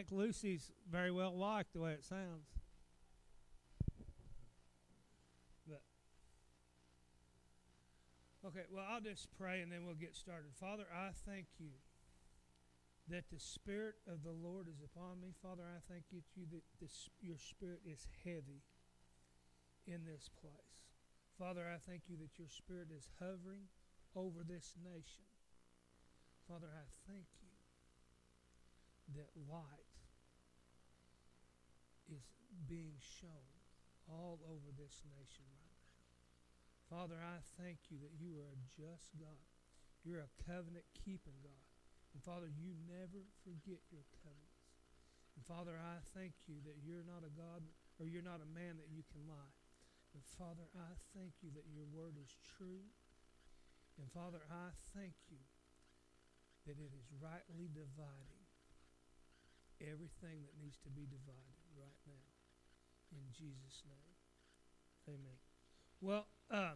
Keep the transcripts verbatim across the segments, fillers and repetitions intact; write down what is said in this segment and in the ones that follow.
think Lucy's very well liked the way it sounds. But okay, well, I'll just pray and then we'll get started. Father, I thank you that the Spirit of the Lord is upon me. Father, I thank you that this, your Spirit is heavy in this place. Father, I thank you that your Spirit is hovering over this nation. Father, I thank you that light is being shown all over this nation right now. Father, I thank you that you are a just God. You're a covenant-keeping God. And Father, you never forget your covenants. And Father, I thank you that you're not a God, or you're not a man that you can lie. But Father, I thank you that your word is true. And Father, I thank you that it is rightly dividing everything that needs to be divided right now. In Jesus' name. Amen. Well, um,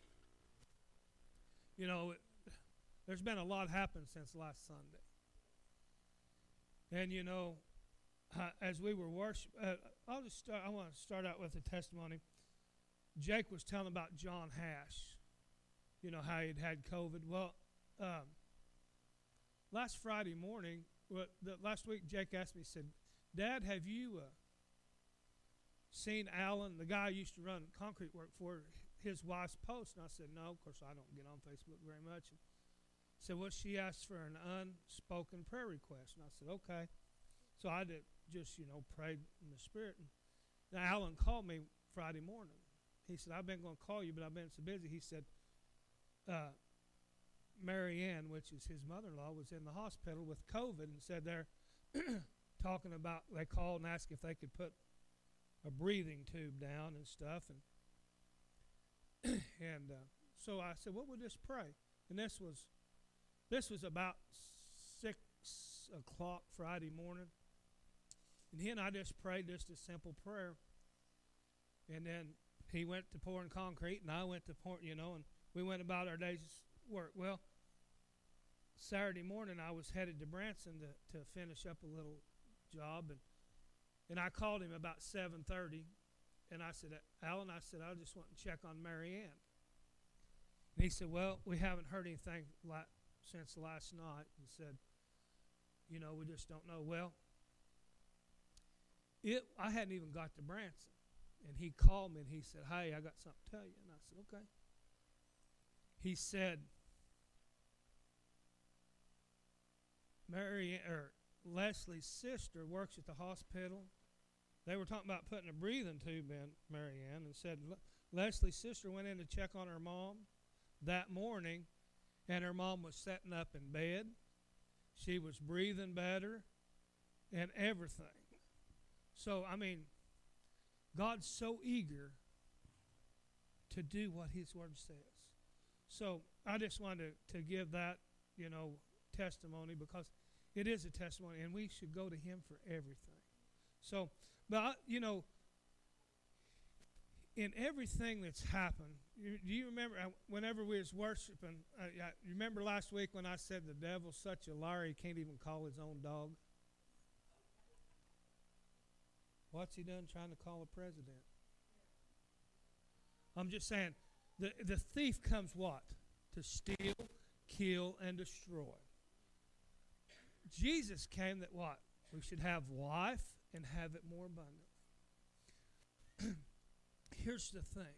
you know, it, there's been a lot happen since last Sunday. And, you know, uh, as we were worship, uh, I'll just start, I want to start out with a testimony. Jake was telling about John Hash, you know, how he'd had COVID. Well, um, last Friday morning, well, the, last week, Jake asked me, he said, Dad, have you uh, seen Alan, the guy I used to run concrete work for, his wife's post? And I said, no, of course, I don't get on Facebook very much. And he said, well, she asked for an unspoken prayer request. And I said, okay. So I did just, you know, prayed in the Spirit. And now Alan called me Friday morning. He said, I've been going to call you, but I've been so busy. He said, uh, Mary Ann, which is his mother-in-law, was in the hospital with COVID and said they're talking about, they called and asked if they could put a breathing tube down and stuff. And and uh, so I said, well, we'll just pray. And this was this was about six o'clock Friday morning. And he and I just prayed just a simple prayer. And then he went to pouring concrete and I went to pouring, you know, and we went about our day's work. Well, Saturday morning I was headed to Branson to, to finish up a little job, and and I called him about seven thirty, and I said, Alan, I said, I just want to check on Mary Ann. And he said, well, we haven't heard anything like, since last night. And said, you know, we just don't know. Well, it I hadn't even got to Branson, and he called me and he said, hey, I got something to tell you. And I said, okay. He said, Mary or Leslie's sister works at the hospital. They were talking about putting a breathing tube in Mary Ann, and said Leslie's sister went in to check on her mom that morning, and her mom was sitting up in bed. She was breathing better and everything. So, I mean, God's so eager to do what his word says. So I just wanted to, to give that, you know, testimony, because it is a testimony, and we should go to him for everything. So, but, I, you know, in everything that's happened, you, do you remember uh, whenever we was worshiping, uh, you remember last week when I said the devil's such a liar he can't even call his own dog? What's he done trying to call a president? I'm just saying, the, the thief comes what? To steal, kill, and destroy. Jesus came that what? We should have life and have it more abundant. Here's the thing.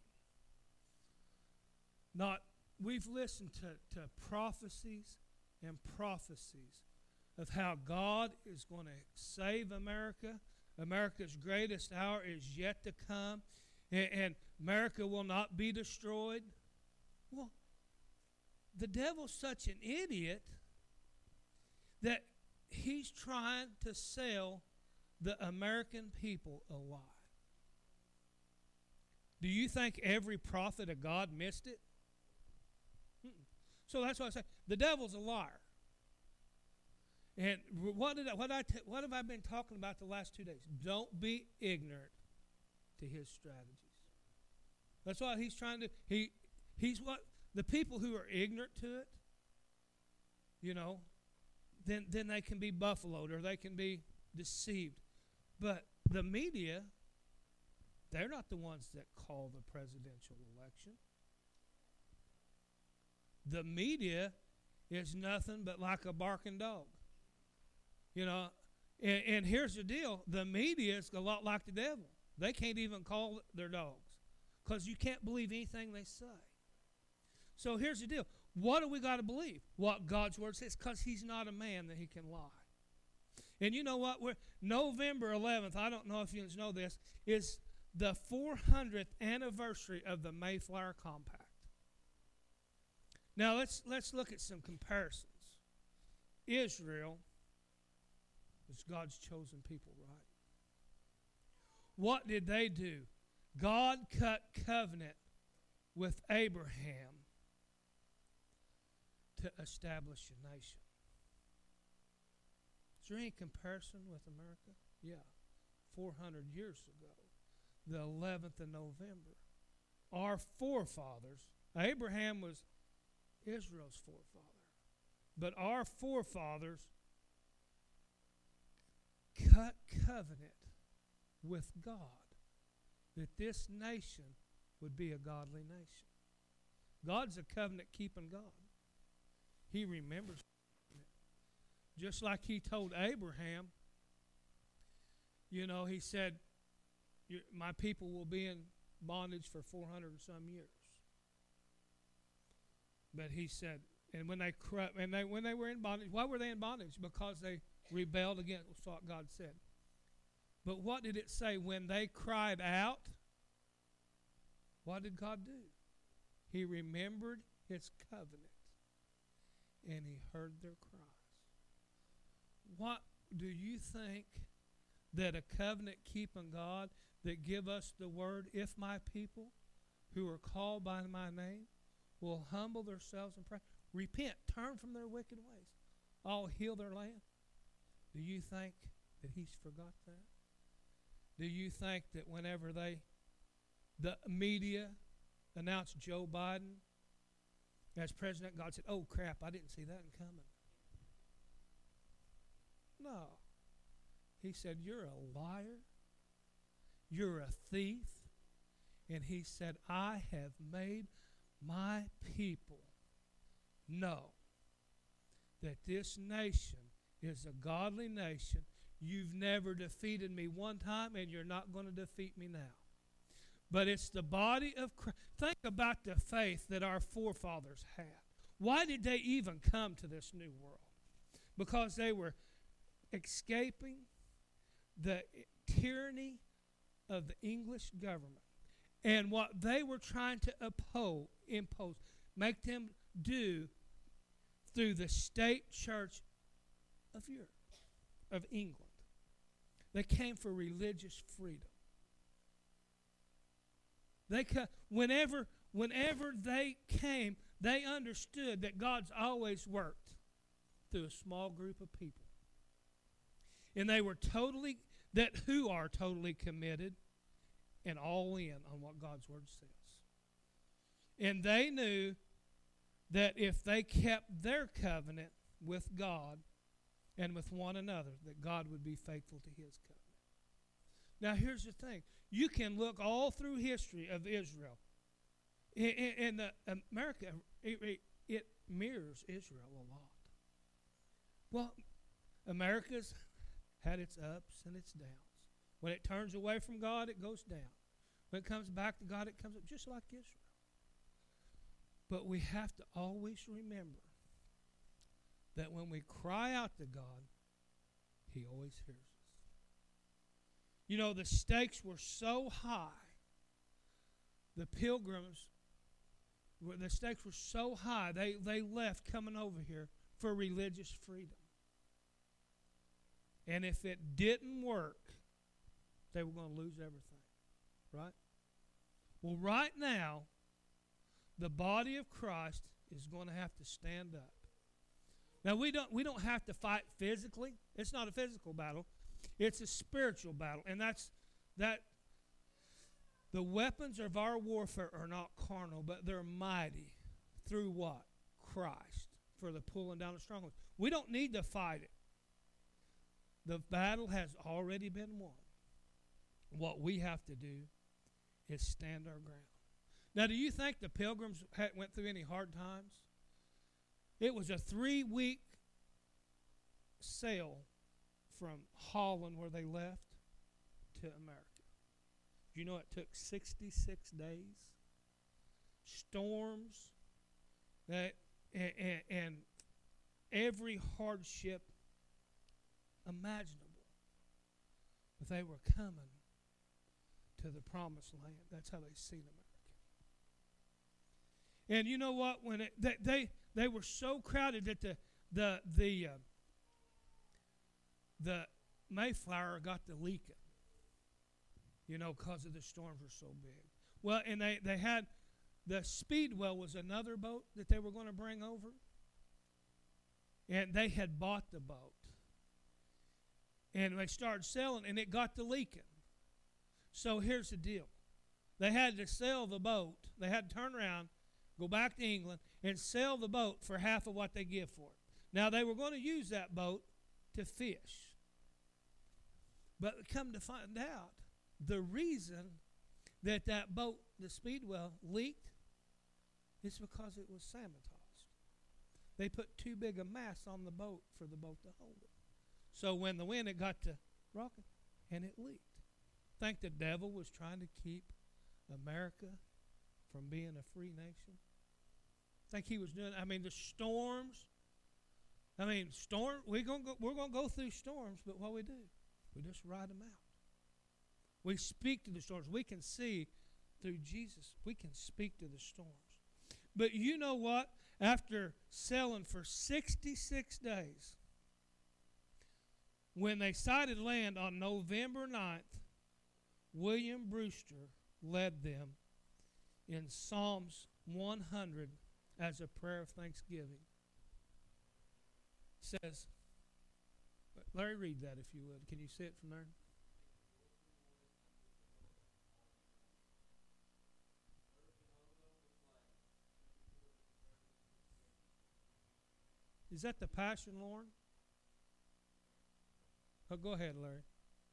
Not, we've listened to, to prophecies and prophecies of how God is going to save America. America's greatest hour is yet to come, and, and America will not be destroyed. Well, the devil's such an idiot that he's trying to sell the American people a lie. Do you think every prophet of God missed it? Mm-mm. So that's why I say the devil's a liar. And what did I, what I t- what have I been talking about the last two days? Don't be ignorant to his strategies. That's what he's trying to. He he's what the people who are ignorant to it. You know, then then they can be buffaloed, or they can be deceived. But the media, they're not the ones that call the presidential election. The media is nothing but like a barking dog. You know, and, and here's the deal. The media is a lot like the devil. They can't even call their dogs because you can't believe anything they say. So here's the deal. What do we got to believe? What God's Word says, because He's not a man that He can lie. And you know what? We're, November eleventh, I don't know if you know this, is the four hundredth anniversary of the Mayflower Compact. Now let's let's look at some comparisons. Israel is God's chosen people, right? What did they do? God cut covenant with Abraham to establish a nation. Is there any comparison with America? Yeah. four hundred years ago, the eleventh of November, our forefathers, Abraham was Israel's forefather, but our forefathers cut covenant with God that this nation would be a godly nation. God's a covenant-keeping God. He remembers it. Just like He told Abraham, you know, He said, my people will be in bondage for four hundred and some years. But He said, and when they, and they when they were in bondage, why were they in bondage? Because they rebelled against what God said. But what did it say? When they cried out, what did God do? He remembered His covenant, and He heard their cries. What do you think that a covenant-keeping God that give us the word, if my people who are called by my name will humble themselves and pray, repent, turn from their wicked ways, I'll heal their land? Do you think that He's forgot that? Do you think that whenever they, the media announced Joe Biden as president, God said, oh crap, I didn't see that coming? No. He said, you're a liar. You're a thief. And He said, I have made my people know that this nation is a godly nation. You've never defeated me one time, and you're not going to defeat me now. But it's the body of Christ. Think about the faith that our forefathers had. Why did they even come to this new world? Because they were escaping the tyranny of the English government. And what they were trying to oppose, impose, make them do through the state church of Europe, of England. They came for religious freedom. They whenever, whenever they came, they understood that God's always worked through a small group of people. And they were totally, that who are totally committed and all in on what God's Word says. And they knew that if they kept their covenant with God and with one another, that God would be faithful to His covenant. Now here's the thing. You can look all through history of Israel. And the America, it, it mirrors Israel a lot. Well, America's had its ups and its downs. When it turns away from God, it goes down. When it comes back to God, it comes up, just like Israel. But we have to always remember that when we cry out to God, He always hears us. You know, the stakes were so high. The pilgrims, the stakes were so high, they, they left coming over here for religious freedom. And if it didn't work, they were going to lose everything. Right? Well, right now, the body of Christ is going to have to stand up. Now, we don't we don't have to fight physically. It's not a physical battle. It's a spiritual battle. And that's that the weapons of our warfare are not carnal, but they're mighty through what? Christ, for the pulling down of strongholds. We don't need to fight it. The battle has already been won. What we have to do is stand our ground. Now, do you think the Pilgrims had, went through any hard times? It was a three-week sail from Holland, where they left, to America. You know it took sixty-six days? Storms, that, and, and, and every hardship imaginable. But they were coming to the promised land. That's how they seen America. And you know what? When it, they, they they were so crowded that the the the uh, the Mayflower got to leaking. You know, because of the storms were so big. Well, and they, they had the Speedwell was another boat that they were going to bring over, and they had bought the boat, and they started selling, and it got to leaking. So here's the deal: they had to sell the boat. They had to turn around, go back to England, and sell the boat for half of what they give for it. Now, they were going to use that boat to fish. But come to find out, the reason that that boat, the Speedwell, leaked is because it was sabotaged. They put too big a mast on the boat for the boat to hold it. So when the wind, it got to rocking, and it leaked. Think the devil was trying to keep America from being a free nation? Think he was doing, I mean, the storms. I mean, storm. We're gonna go, we're gonna go through storms, but what we do, we just ride them out. We speak to the storms. We can see through Jesus. We can speak to the storms. But you know what? After sailing for sixty-six days, when they sighted land on November ninth, William Brewster led them in Psalms one hundred as a prayer of thanksgiving. It says, Larry, read that if you would. Can you see it from there? Is that the Passion, Lauren? Oh, go ahead, Larry.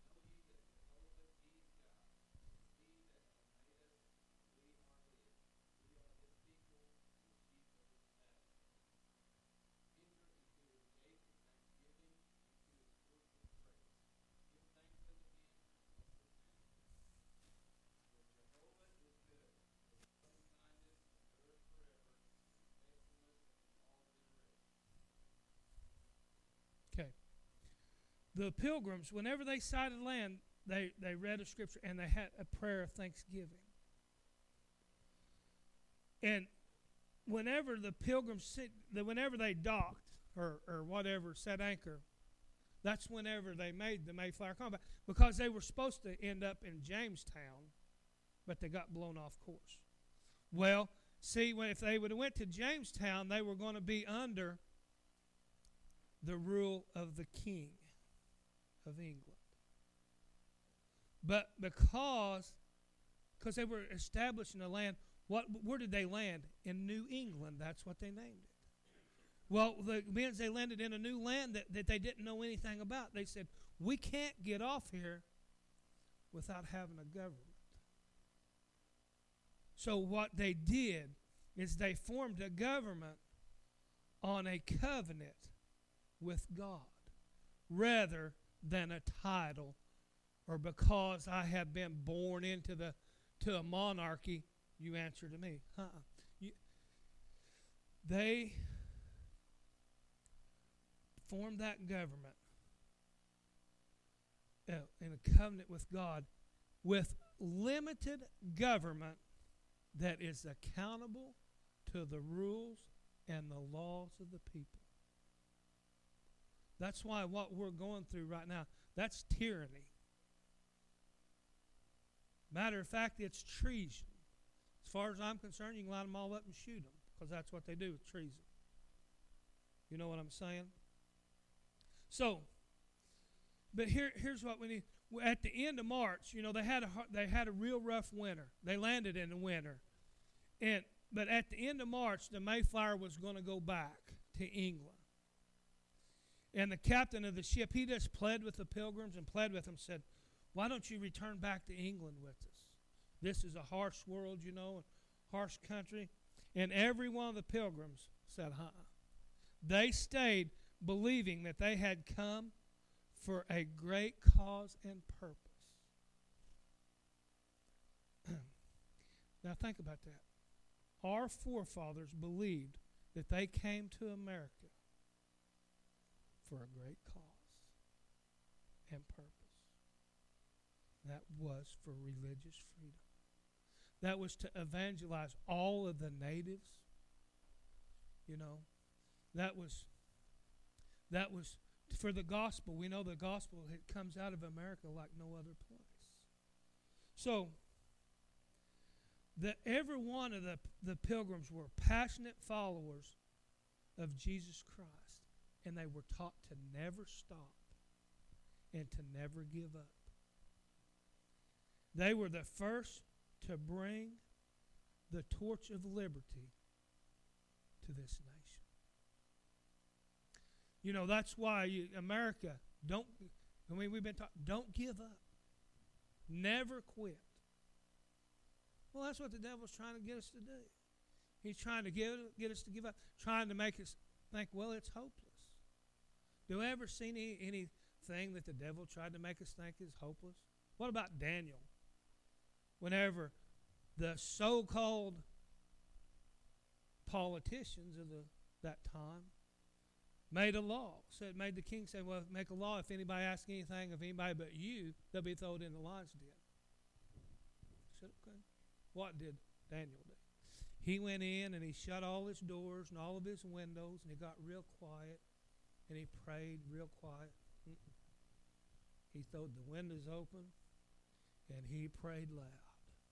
Okay. The Pilgrims, whenever they sighted land, they, they read a scripture and they had a prayer of thanksgiving. And whenever the Pilgrims, sit, whenever they docked or, or whatever, set anchor, that's whenever they made the Mayflower Compact, because they were supposed to end up in Jamestown, but they got blown off course. Well, see, when, if they would have went to Jamestown, they were going to be under the rule of the King of England. But because because they were establishing a land, what where did they land? In New England. That's what they named it. Well, the means they landed in a new land that, that they didn't know anything about. They said, we can't get off here without having a government. So what they did is they formed a government on a covenant with God rather than a title or because I have been born into the to a monarchy. You answer to me. Uh-uh. You, they formed that government uh, in a covenant with God with limited government that is accountable to the rules and the laws of the people. That's why what we're going through right now, that's tyranny. Matter of fact, it's treason. As far as I'm concerned, you can line them all up and shoot them, because that's what they do with treason. You know what I'm saying? So, but here, here's what we need. At the end of March, you know, they had a they had a real rough winter. They landed in the winter, and but at the end of March, the Mayflower was going to go back to England. And the captain of the ship, he just pled with the pilgrims and pled with them, said, why don't you return back to England with us? This is a harsh world, you know, a harsh country. And every one of the pilgrims said, huh. They stayed believing that they had come for a great cause and purpose. Now think about that. Our forefathers believed that they came to America for a great cause and purpose. That was for religious freedom. That was to evangelize all of the natives. You know, that was that was for the gospel. We know the gospel, it comes out of America like no other place. So, the, every one of the, the pilgrims were passionate followers of Jesus Christ, and they were taught to never stop and to never give up. They were the first to bring the torch of liberty to this nation. You know, that's why you, America, don't, I mean, we've been taught, don't give up. Never quit. Well, that's what the devil's trying to get us to do. He's trying to get, get us to give up, trying to make us think, well, it's hopeless. Do we ever see any, anything that the devil tried to make us think is hopeless? What about Daniel? Whenever the so-called politicians of the, that time made a law, said, made the king say, well, make a law, if anybody asks anything of anybody but you, they'll be thrown in the lion's den. I said, okay. What did Daniel do? He went in and he shut all his doors and all of his windows, and he got real quiet, and he prayed real quiet. Mm-mm. He throwed the windows open, and he prayed loud.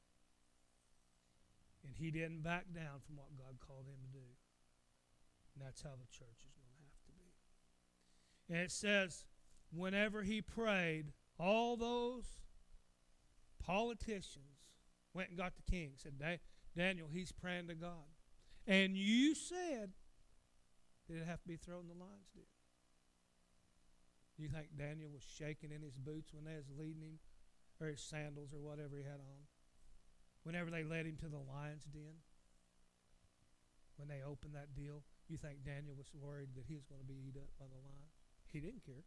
And he didn't back down from what God called him to do. And that's how the church is going to have to be. And it says, whenever he prayed, all those politicians went and got the king. Said, Daniel, he's praying to God. And you said that it'd have to be thrown in the lion's den. You think Daniel was shaking in his boots when they was leading him, or his sandals or whatever he had on? Whenever they led him to the lion's den, when they opened that deal, you think Daniel was worried that he was going to be eaten up by the lion? He didn't care,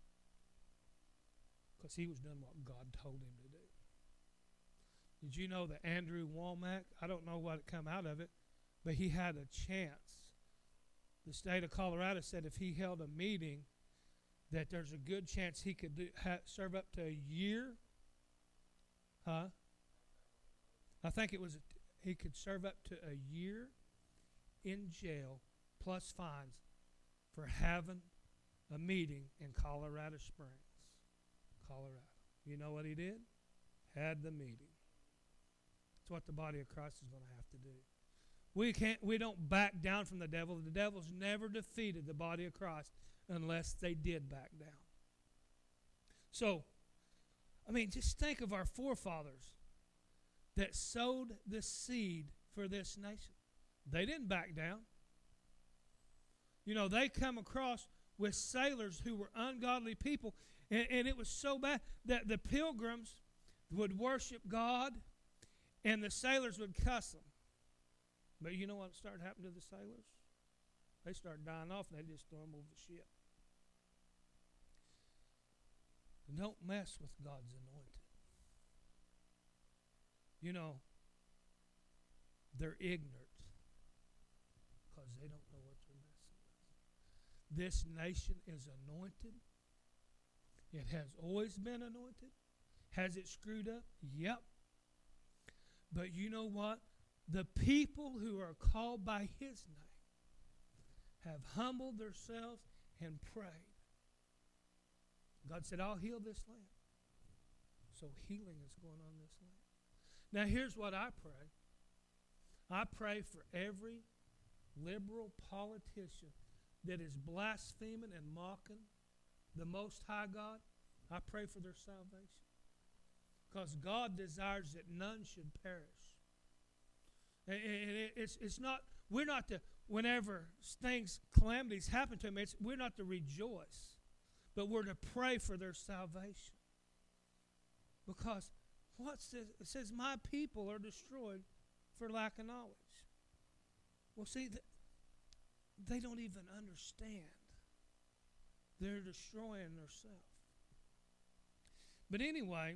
because he was doing what God told him to do. Did you know that Andrew Womack, I don't know what come out of it, but he had a chance. The state of Colorado said if he held a meeting, that there's a good chance he could do, ha, serve up to a year. Huh? I think it was, he could serve up to a year in jail plus fines for having a meeting in Colorado Springs, Colorado. You know what he did? Had the meeting. That's what the body of Christ is going to have to do. We can't, we don't back down from the devil. The devil's never defeated the body of Christ unless they did back down. So, I mean, just think of our forefathers that sowed the seed for this nation. They didn't back down. You know, they come across with sailors who were ungodly people, and, and it was so bad that the pilgrims would worship God, and the sailors would cuss them. But you know what started happening to the sailors? They started dying off, and they just threw them over the ship. Don't mess with God's anointed. You know, they're ignorant because they don't know what they're messing with. This nation is anointed. It has always been anointed. Has it screwed up? Yep. But you know what? The people who are called by His name have humbled themselves and prayed. God said, I'll heal this land. So healing is going on in this land. Now here's what I pray. I pray for every liberal politician that is blaspheming and mocking the Most High God. I pray for their salvation. Because God desires that none should perish. And it's, it's not, we're not to, whenever things, calamities happen to them, it's, we're not to rejoice, but we're to pray for their salvation. Because what's this? It says, my people are destroyed for lack of knowledge. Well, see, they don't even understand. They're destroying themselves. But anyway,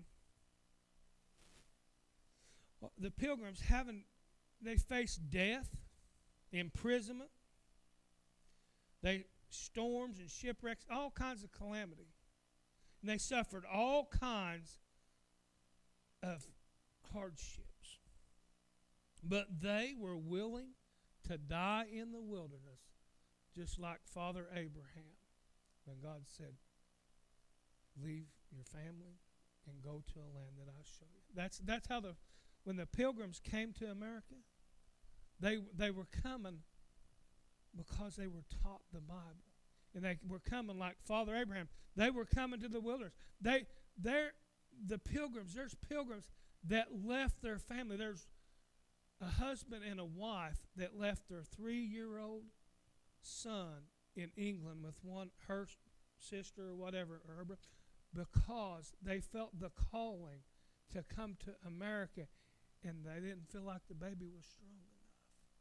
the pilgrims haven't, they faced death, imprisonment, they storms and shipwrecks, all kinds of calamity. And they suffered all kinds of hardships. But they were willing to die in the wilderness, just like Father Abraham, when God said, leave your family and go to a land that I show you. That's that's how the when the pilgrims came to America, they they were coming because they were taught the Bible. And they were coming like Father Abraham. They were coming to the wilderness. They they're the pilgrims, there's pilgrims that left their family. There's a husband and a wife that left their three-year-old son in England with one her sister or whatever, or her, because they felt the calling to come to America, and they didn't feel like the baby was strong enough.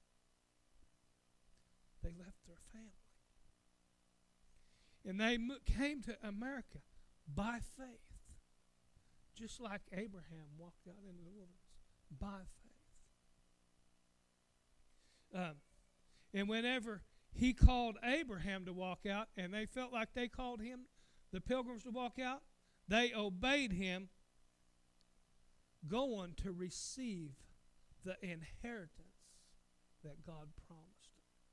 They left their family. And they mo- came to America by faith, just like Abraham walked out into the wilderness, by faith. Um, and whenever he called Abraham to walk out, and they felt like they called him, the pilgrims, to walk out, they obeyed him, going to receive the inheritance that God promised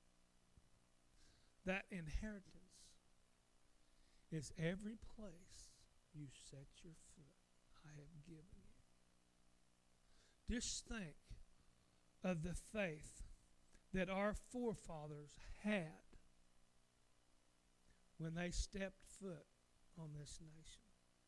them. That inheritance is every place you set your foot, I have given you. Just think of the faith that our forefathers had when they stepped foot on this nation.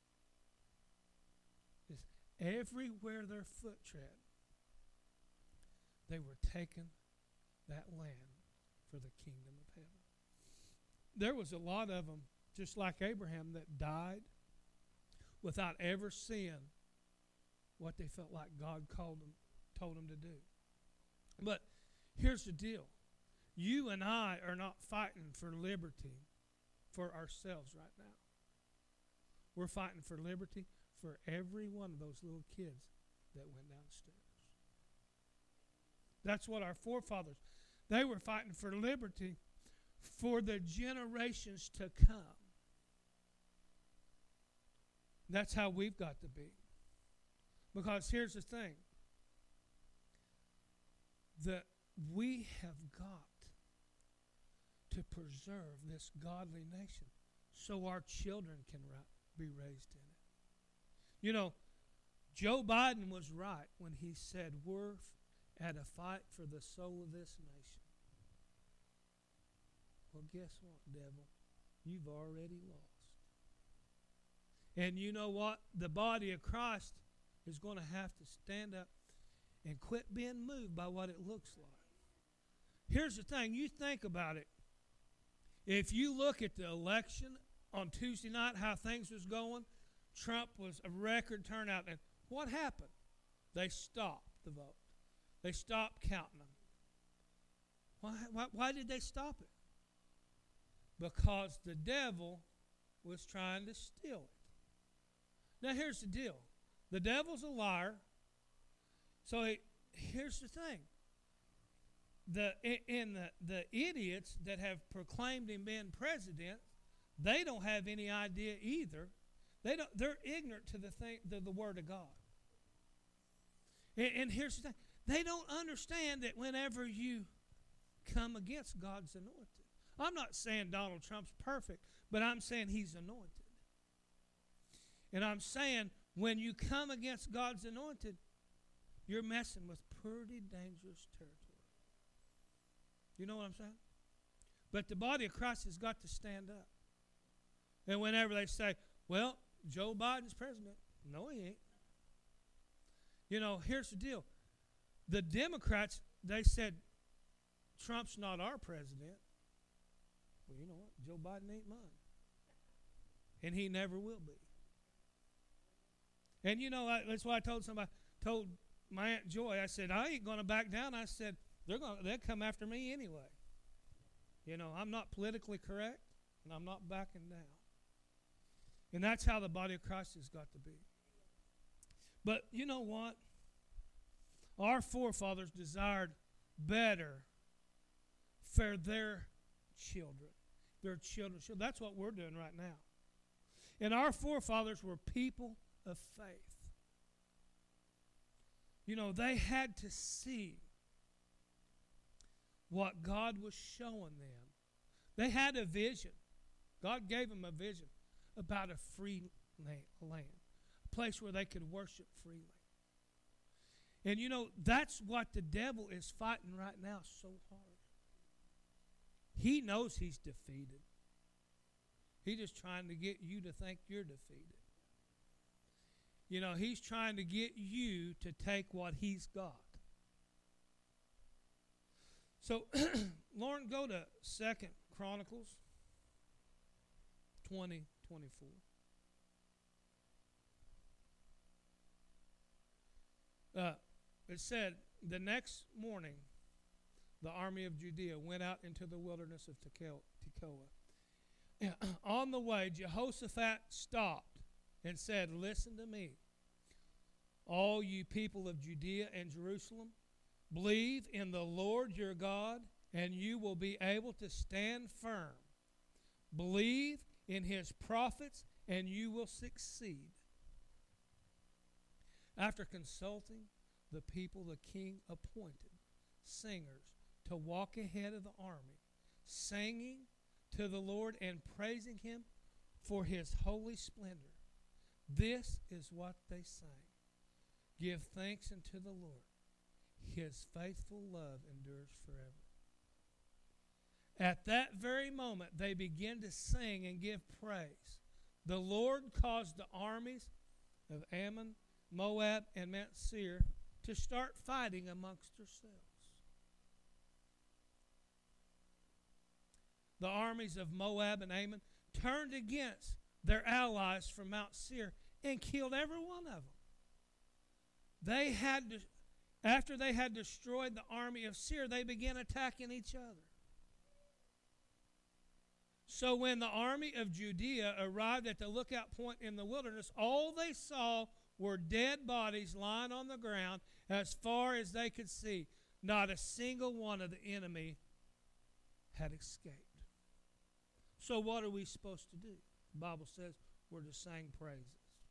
Just everywhere their foot tread, they were taking that land for the kingdom of heaven. There was a lot of them, just like Abraham, that died without ever seeing what they felt like God called them, told them to do. But here's the deal. You and I are not fighting for liberty for ourselves right now. We're fighting for liberty for every one of those little kids that went downstairs. That's what our forefathers, they were fighting for liberty for the generations to come. That's how we've got to be. Because here's the thing. That we have got to preserve this godly nation so our children can be raised in it. You know, Joe Biden was right when he said we're at a fight for the soul of this nation. Well, guess what, devil? You've already lost. And you know what? The body of Christ is going to have to stand up and quit being moved by what it looks like. Here's the thing. You think about it. If you look at the election on Tuesday night, how things was going, Trump was a record turnout. And what happened? They stopped the vote. They stopped counting them. Why, why, why did they stop it? Because the devil was trying to steal it. Now, here's the deal. The devil's a liar. So he, here's the thing. The in the, the idiots that have proclaimed him being president, they don't have any idea either. They don't. They're ignorant to the thing, the, the Word of God. And, and here's the thing. They don't understand that whenever you come against God's anointed. I'm not saying Donald Trump's perfect, but I'm saying he's anointed. And I'm saying when you come against God's anointed, you're messing with pretty dangerous territory. You know what I'm saying? But the body of Christ has got to stand up. And whenever they say, well, Joe Biden's president. No, he ain't. You know, here's the deal. The Democrats, they said Trump's not our president. Well, you know what? Joe Biden ain't mine. And he never will be. And you know, I, that's why I told somebody, told my Aunt Joy, I said, I ain't going to back down. I said, they're going they'll come after me anyway. You know, I'm not politically correct, and I'm not backing down. And that's how the body of Christ has got to be. But you know what? Our forefathers desired better for their children. Their children. So that's what we're doing right now. And our forefathers were people of faith. You know, they had to see what God was showing them. They had a vision. God gave them a vision about a free land, a place where they could worship freely. And you know, that's what the devil is fighting right now so hard. He knows he's defeated. He's just trying to get you to think you're defeated. You know, he's trying to get you to take what he's got. So, Lauren, go to Second Chronicles twenty twenty-four. Uh, it said, the next morning, the army of Judea went out into the wilderness of Tekoa. On the way, Jehoshaphat stopped and said, listen to me, all you people of Judea and Jerusalem, believe in the Lord your God, and you will be able to stand firm. Believe in his prophets, and you will succeed. After consulting the people, the king appointed singers to walk ahead of the army, singing to the Lord and praising him for his holy splendor. This is what they sang. Give thanks unto the Lord. His faithful love endures forever. At that very moment, they began to sing and give praise. The Lord caused the armies of Ammon, Moab, and Mount Seir to start fighting amongst themselves. The armies of Moab and Ammon turned against their allies from Mount Seir and killed every one of them. They had to, after they had destroyed the army of Seir, they began attacking each other. So when the army of Judea arrived at the lookout point in the wilderness, all they saw were dead bodies lying on the ground as far as they could see. Not a single one of the enemy had escaped. So what are we supposed to do? The Bible says we're to sing praises.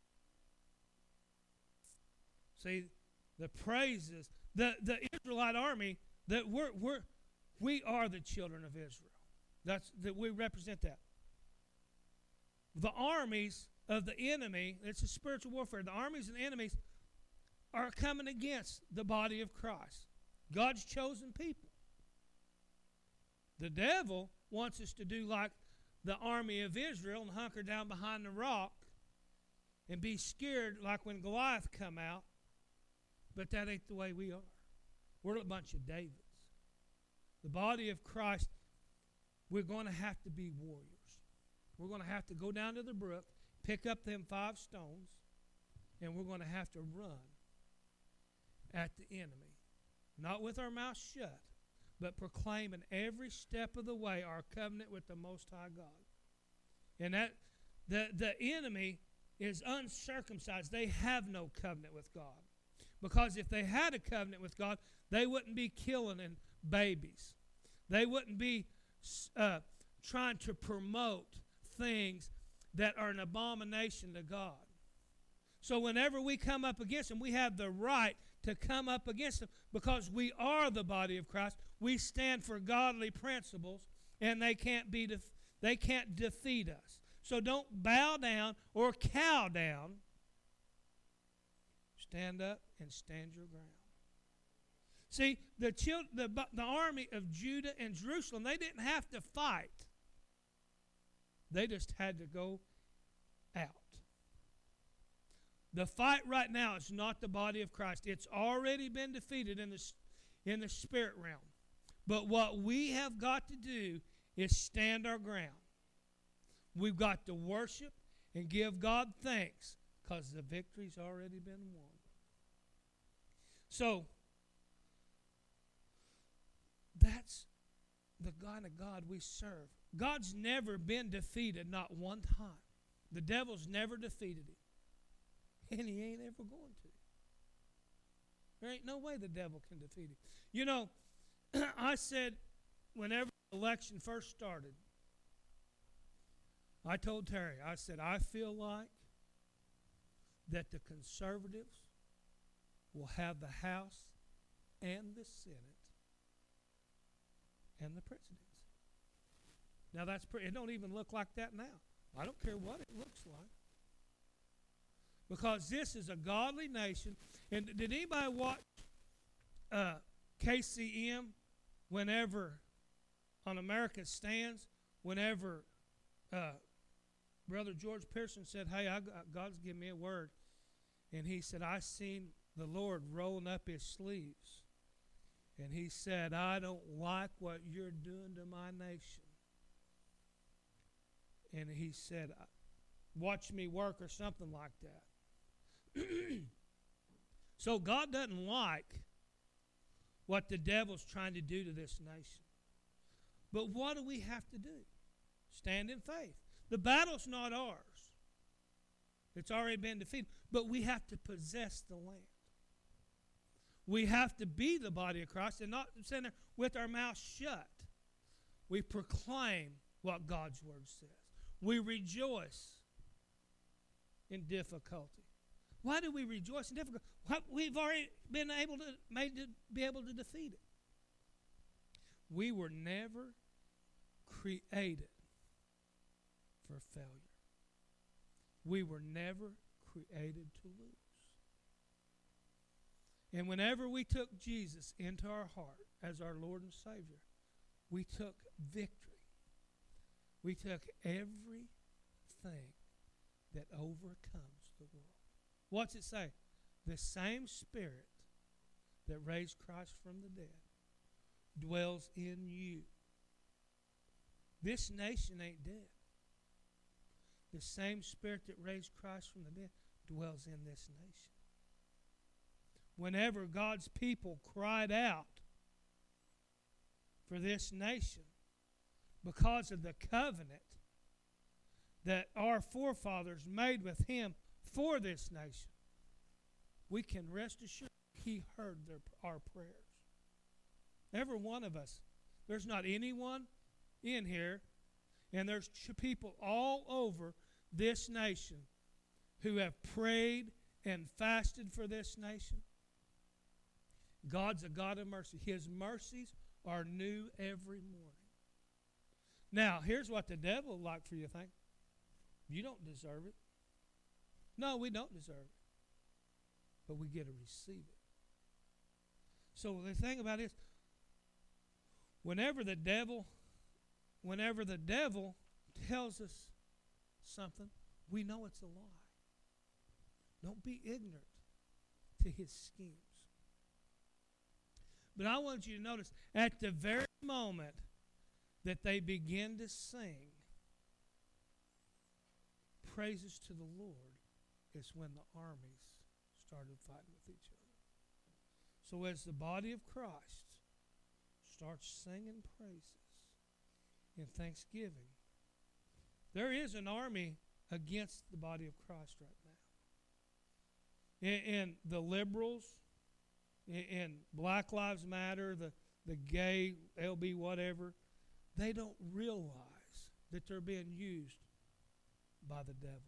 See, the praises, the, the Israelite army, that we're, we're, we are the children of Israel. That's that we represent that. The armies of the enemy, it's a spiritual warfare. The armies and the enemies are coming against the body of Christ, God's chosen people. The devil wants us to do like the army of Israel and hunker down behind the rock and be scared like when Goliath come out. But that ain't the way we are. We're a bunch of Davids. The body of Christ, we're going to have to be warriors. We're going to have to go down to the brook, pick up them five stones, and we're going to have to run at the enemy. Not with our mouth shut, but proclaiming every step of the way our covenant with the Most High God. And that the, the enemy is uncircumcised. They have no covenant with God. Because if they had a covenant with God, they wouldn't be killing in babies. They wouldn't be uh, trying to promote things that are an abomination to God. So whenever we come up against them, we have the right to come up against them because we are the body of Christ. We stand for godly principles, and they can't be def- they can't defeat us. So don't bow down or cow down. Stand up and stand your ground. See, the, chil- the, the army of Judah and Jerusalem, they didn't have to fight. They just had to go out. The fight right now is not the body of Christ. It's already been defeated in the, in the spirit realm. But what we have got to do is stand our ground. We've got to worship and give God thanks because the victory's already been won. So, that's the kind of God we serve. God's never been defeated, not one time. The devil's never defeated him. And he ain't ever going to. There ain't no way the devil can defeat him. You know, I said whenever the election first started, I told Terry, I said, I feel like that the conservatives will have the House and the Senate and the presidency. Now that's pretty, it don't even look like that now. I don't care what it looks like. Because this is a godly nation. And did anybody watch uh, K C M whenever on America Stands, whenever uh, Brother George Pearson said, hey, I got, God's given me a word. And he said, I seen the Lord rolling up his sleeves. And he said, I don't like what you're doing to my nation. And he said, watch me work or something like that. So God doesn't like what the devil's trying to do to this nation. But what do we have to do? Stand in faith. The battle's not ours. It's already been defeated. But we have to possess the land. We have to be the body of Christ and not sit there with our mouth shut. We proclaim what God's word says. We rejoice in difficulty. Why do we rejoice in difficulty? We've already been able to made to be able to defeat it. We were never created for failure. We were never created to lose. And whenever we took Jesus into our heart as our Lord and Savior, we took victory. We took everything that overcomes the world. What's it say? The same Spirit that raised Christ from the dead dwells in you. This nation ain't dead. The same Spirit that raised Christ from the dead dwells in this nation. Whenever God's people cried out for this nation because of the covenant that our forefathers made with Him for this nation, we can rest assured He heard their, our prayers. Every one of us. There's not anyone in here, and there's people all over this nation who have prayed and fasted for this nation. God's a God of mercy. His mercies are new every morning. Now, here's what the devil would like for you to think. You don't deserve it. No, we don't deserve it. But we get to receive it. So the thing about it is, whenever the devil, whenever the devil tells us something, we know it's a lie. Don't be ignorant to his schemes. But I want you to notice, at the very moment that they begin to sing praises to the Lord is when the armies started fighting with each other. So as the body of Christ starts singing praises in thanksgiving, there is an army against the body of Christ right now. And, and the liberals, and Black Lives Matter, the, the gay, L B whatever, they don't realize that they're being used by the devil.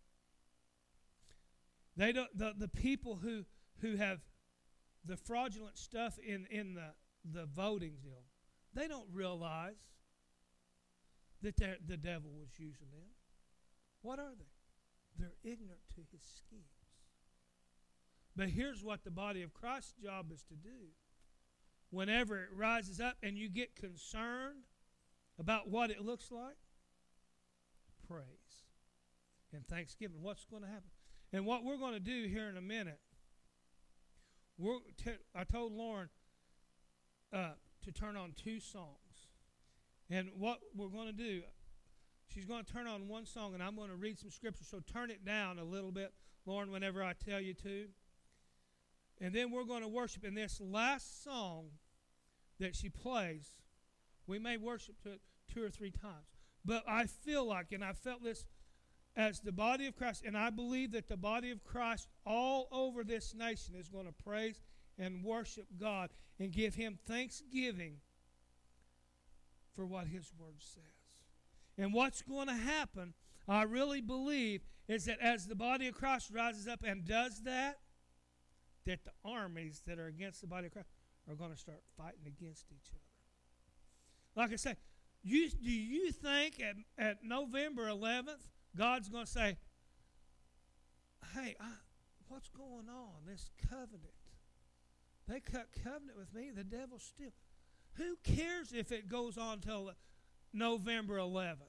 They don't, the, the people who, who have the fraudulent stuff in, in the, the voting deal, they don't realize that the devil was using them. What are they? They're ignorant to his schemes. But here's what the body of Christ's job is to do. Whenever it rises up and you get concerned about what it looks like, praise and thanksgiving. What's going to happen? And what we're going to do here in a minute, we're t- I told Lauren, uh, to turn on two songs. And what we're going to do, she's going to turn on one song, and I'm going to read some scripture. So turn it down a little bit, Lauren, whenever I tell you to. And then we're going to worship. In this last song that she plays, we may worship to it two or three times. But I feel like, and I felt this as the body of Christ, and I believe that the body of Christ all over this nation is going to praise and worship God and give Him thanksgiving for what His Word says. And what's going to happen, I really believe, is that as the body of Christ rises up and does that, that the armies that are against the body of Christ are going to start fighting against each other. Like I say, you, do you think at, at November eleventh, God's going to say, hey, I, what's going on, this covenant? They cut covenant with me, the devil still. Who cares if it goes on till November eleventh?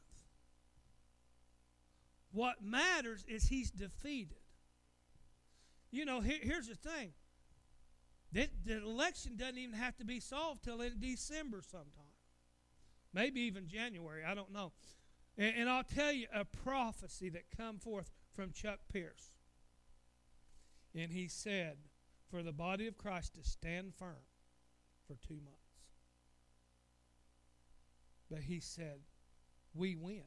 What matters is he's defeated. You know, here, here's the thing. The, the election doesn't even have to be solved till in December sometime. Maybe even January, I don't know. And, and I'll tell you a prophecy that come forth from Chuck Pierce. And he said, for the body of Christ to stand firm for two months. But he said, we win.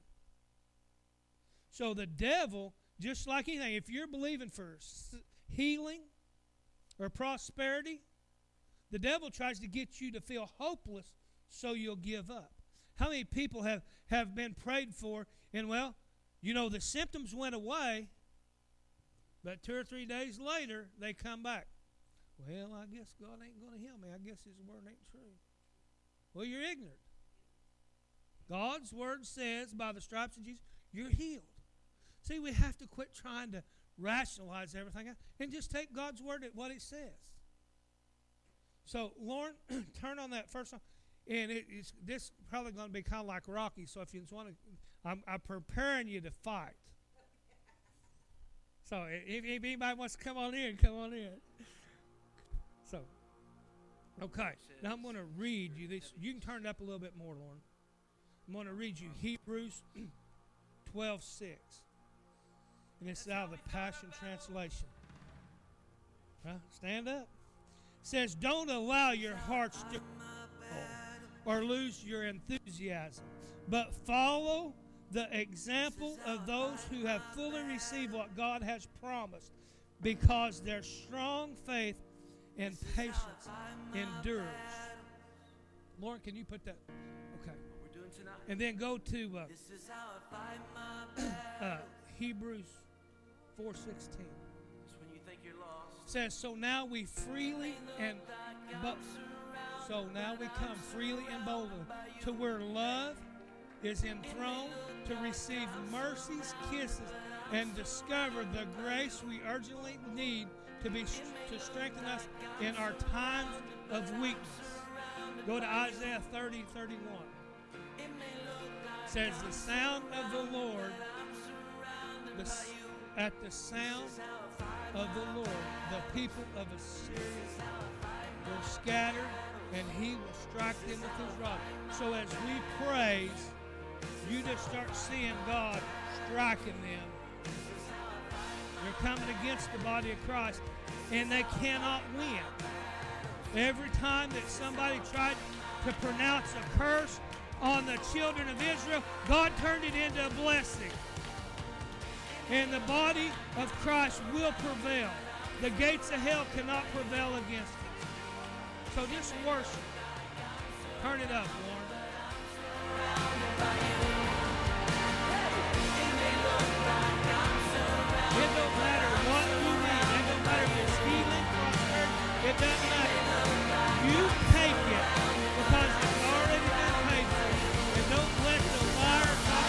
So the devil, just like anything, if you're believing for healing or prosperity, the devil tries to get you to feel hopeless so you'll give up. How many people have, have been prayed for and, well, you know, the symptoms went away, but two or three days later, they come back. Well, I guess God ain't going to heal me. I guess His word ain't true. Well, you're ignorant. God's word says, by the stripes of Jesus, you're healed. See, we have to quit trying to rationalize everything and just take God's word at what it says. So, Lauren, turn on that first song. And it, it's this probably going to be kind of like Rocky. So if you just want to, I'm, I'm preparing you to fight. So if, if anybody wants to come on in, come on in. So, okay. Now I'm going to read you this. You can turn it up a little bit more, Lauren. I'm going to read you Hebrews twelve six. And it's out of the Passion Translation. Huh? Stand up. It says, don't allow your hearts to or lose your enthusiasm, but follow the example of those who have fully received what God has promised, because their strong faith and patience endures. Lauren, can you put that? Okay. And then go to uh, uh, Hebrews four sixteen. It says, so now we freely and but. So now we come freely and boldly to where love is enthroned, to receive mercies, kisses, and discover the grace we urgently need to be to strengthen us in our times of weakness. Go to Isaiah thirty thirty-one. It says, the sound of the Lord, the, at the sound of the Lord, the people of Assyria were scattered, and He will strike them with His rod. So as we praise, you just start seeing God striking them. They're coming against the body of Christ, and they cannot win. Every time that somebody tried to pronounce a curse on the children of Israel, God turned it into a blessing. And the body of Christ will prevail. The gates of hell cannot prevail against it. So just worship. Turn it up, Lord. It don't matter what you need. It don't matter if it's healing, prosperity. It doesn't matter. You